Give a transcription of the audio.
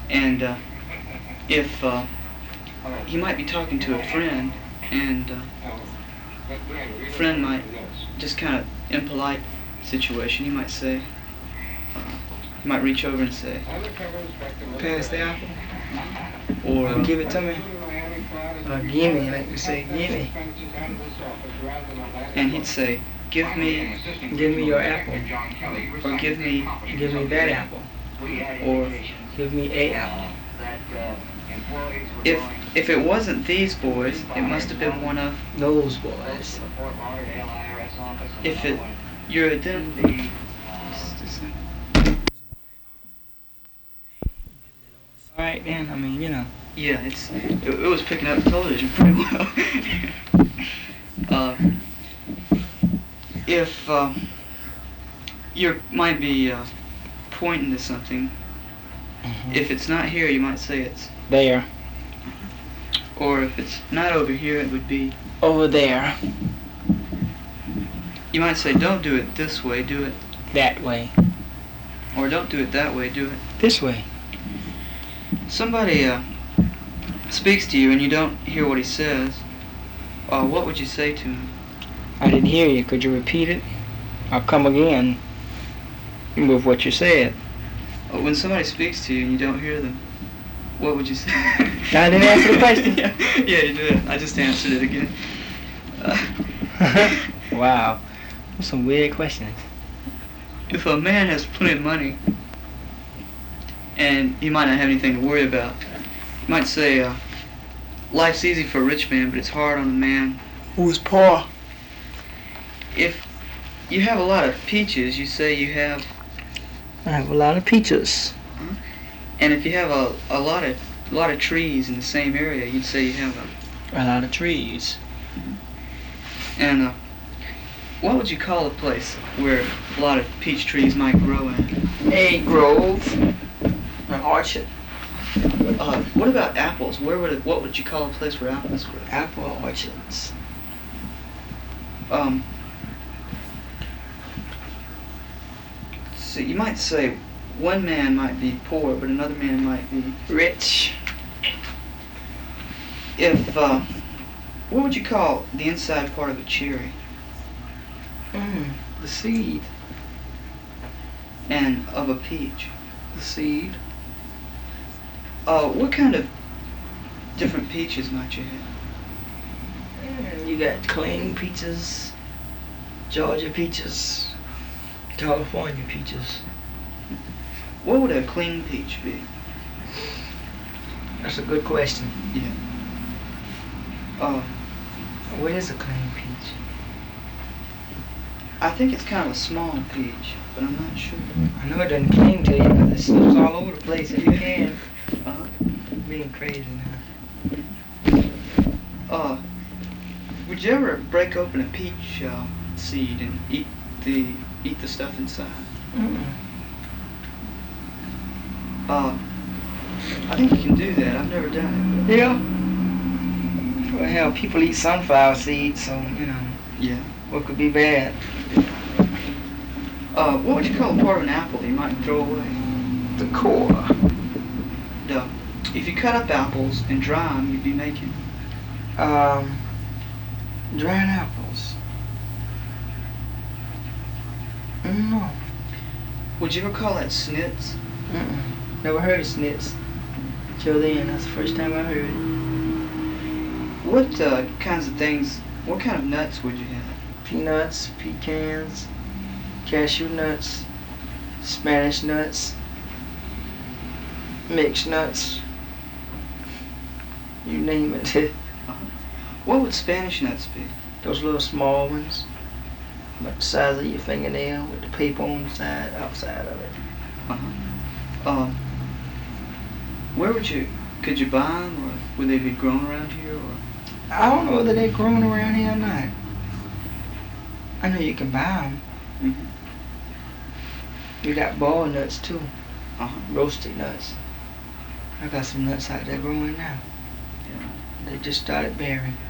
And if he might be talking to a friend, and friend might just kind of impolite situation. He might say, he might reach over and say, Pass the apple. or Give it to me. Gimme, like we say, gimme. and he'd say, give me Your apple. or give me That apple. or Give me a apple. if it wasn't these boys, it must have been one of Those boys. if it you're a dem- Alright then, I mean, yeah, it was picking up television pretty well. If you might be pointing to something, if it's not here, you might say it's, There. or if it's not over here, it would be, Over there. you might say, don't do it this way, do it, That way. or don't do it that way, do it. This way. Somebody speaks to you and you don't hear what he says, what would you say to him? I didn't hear you. Could you repeat it? I'll come again with what you said. When somebody speaks to you and you don't hear them, what would you say? I didn't answer the question. Yeah, you did. I just answered it again. Wow. Those some weird questions. If a man has plenty of money and he might not have anything to worry about, you might say, life's easy for a rich man, but it's hard on a man. Who's poor? If you have a lot of peaches, you say you have, I have a lot of peaches. and if you have a lot of trees in the same area, you'd say you have A lot of trees. and what would you call a place where a lot of peach trees might grow in? A grove. An orchard. What about apples? What would you call a place where apples grow? Apple orchards. So you might say one man might be poor, but another man might be Rich. if what would you call the inside part of a cherry? The seed. And of a peach? The seed. What kind of different peaches might you have? You got clean peaches, Georgia peaches, California peaches. What would a clean peach be? That's a good question. Yeah. What is a clean peach? I think it's kind of a small peach, but I'm not sure. I know it doesn't cling to you because it slips all over the place if you can. Being crazy now. Would you ever break open a peach seed and eat the stuff inside? I think you can do that. I've never done Yeah. Well, hell, people eat sunflower seeds, so, it. Yeah. what could be bad? What would you call a part of an apple that you might throw away? The core. If you cut up apples and dry them, you'd be making Dried apples. No. Would you ever call that snits? Never heard of snits. Till then, that's the first time I heard it. What kinds of things, what kind of nuts would you have? Peanuts, pecans, cashew nuts, Spanish nuts, mixed nuts, you name it. What would Spanish nuts be? Those little small ones, about the size of your fingernail with the paper on the side, outside of it. Where could you buy them, or would they be grown around here, or? I don't know whether they're growing around here or not. I know you can buy them. You got ball nuts too, roasted nuts. I got some nuts out there growing now. Yeah. They just started bearing.